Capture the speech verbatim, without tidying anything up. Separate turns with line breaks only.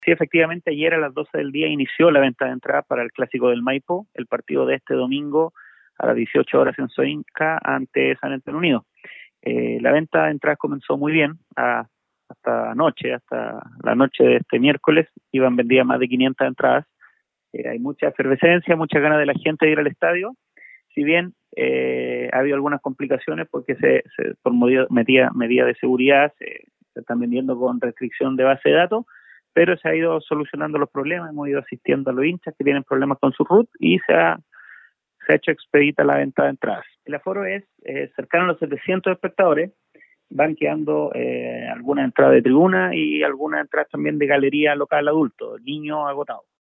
Sí, efectivamente, ayer a las doce del día inició la venta de entradas para el Clásico del Maipo, el partido de este domingo a las dieciocho horas en Soinca ante San Antonio Unido. Eh, la venta de entradas comenzó muy bien, a, hasta anoche, hasta la noche de este miércoles, iban vendidas más de quinientas entradas. Eh, hay mucha efervescencia, mucha ganas de la gente de ir al estadio, si bien eh, ha habido algunas complicaciones porque se, se por medidas medida de seguridad se, se están vendiendo con restricción de base de datos, pero se ha ido solucionando los problemas, hemos ido asistiendo a los hinchas que tienen problemas con su R U T y se ha, se ha hecho expedita la venta de entradas. El aforo es eh, cercano a los setecientos espectadores, van quedando eh, algunas entradas de tribuna y algunas entradas también de galería local adulto, niños agotados.